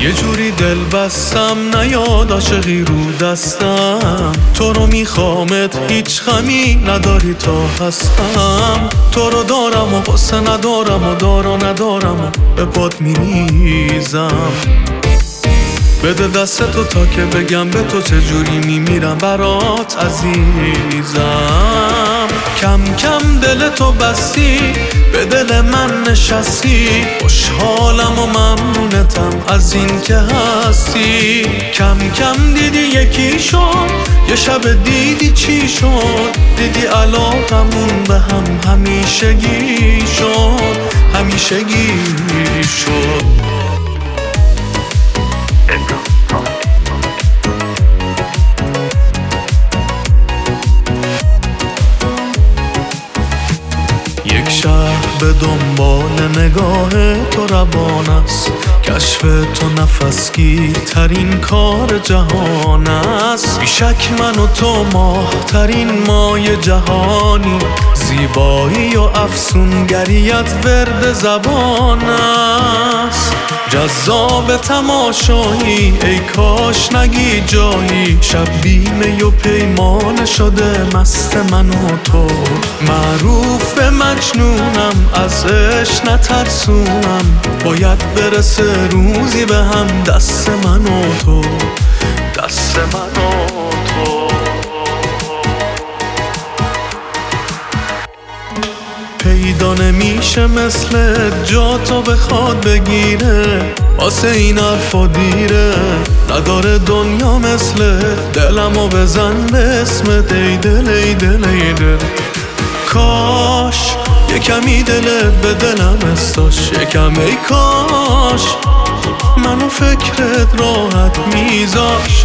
یه جوری دل بستم نیاد عاشقی رو دستم، تو رو میخوامت هیچ غمی نداری تا هستم. تو رو دارم و قصه ندارم و دارا ندارم و به پات میریزم. بده دستتو تا که بگم به تو چجوری میمیرم برات عزیزم. کم کم دل تو بستی به دل من نشستی، خوشحالم و ممنونتم از این که هستی. کم کم دیدی یکی شد، یه شب دیدی چی شد، دیدی علاقمون به هم همیشگی شد، همیشگی شد. یک شهر به دنبال نگاه تو روان است، کشف تو نفسگیر ترین کار جهان است. بیشک من و تو ماه ترین مای جهانی، زیبایی و افسونگریت ورد زبان است. جذاب تماشایی ای کاش نگی جایی، شب بیمه و پیمان شده مست من و تو. معروف به مجنونم از عشق نترسونم، باید برسه روزی به هم دست من و تو، دست من و تو. پیدا نمیشه مثل جا تو بخواد بگیره، واسه این حرفا دیره. نداره دنیا مثل دلمو بزن به اسمت ای دل ای دل ای دل. کاش یکمی دلت به دلم استاش، یکم ای کاش منو فکرت راحت میذاشت.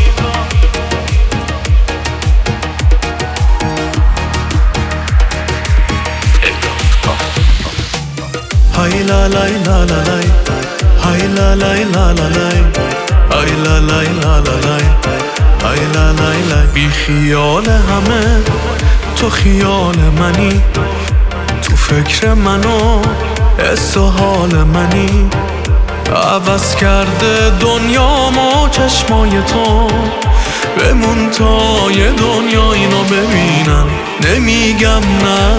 های لا لای لا لا لای، های لا لای لا لا لای، های لا لای لا لا لای، های لا لای لای. بی خیال همه تو خیال منی، تو فکر منو حس و حال منی. عوض کرده دنیامو چشمای تو، بمون تا یه دنیا اینو ببینم. نمیگم نه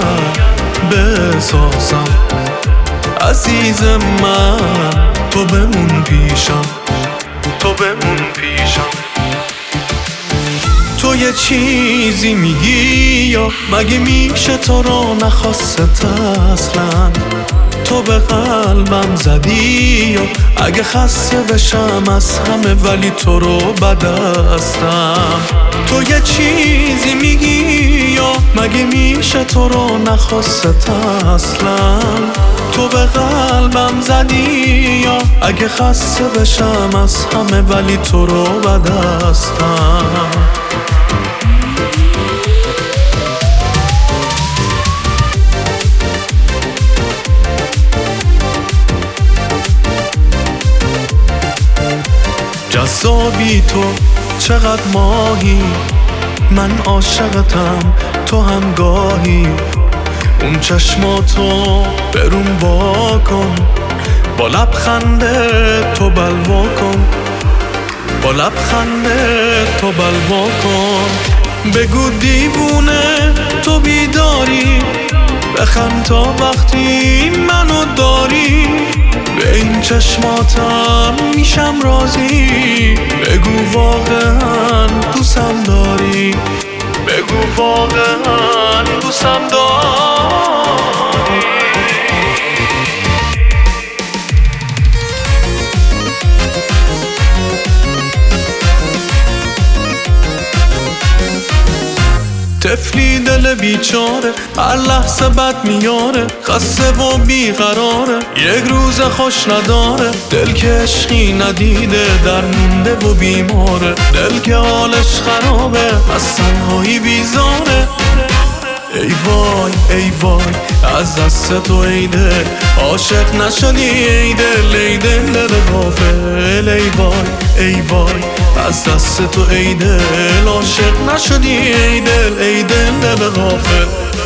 بسازم عزیز من، تو بمون پیشم، تو بمون پیشم. تو یه چیزی میگی یا مگه میشه تو رو نخواست اصلا؟ تو به قلبم زدی یا اگه خسته بشم از همه ولی تو رو بدستم. تو یه چیزی میگی یا مگه میشه تو رو نخواست اصلا؟ تو به قلبم زدی یا اگه خسته بشم از همه ولی تو رو بدستم. جذابی تو چقدر ماهی، من عاشقتم تو هم گاهی. اون چشماتو برون وا کن، با لبخنده تو بلوا کن، با لبخنده تو بلوا کن. بگو دیوونه تو بیداری، بخند تا وقتی منو داری. به این چشماتم میشم راضی، بگو واقعا دوستم داری، بگو واقعا دوستم داری. طفلی دل بیچاره هر لحظه بد میاره، خسته و بیقراره یک روز خوش نداره. دل که عشقی ندیده در مونده و بیماره، دل که حالش خرابه از تنهایی بیزاره. ای وای ای وای از دست تو ای دل، عاشق نشدی ای دل ای دل غافل. ای وای ای وای از دست تو ای دل، عاشق نشدی ای دل ای دل غافل.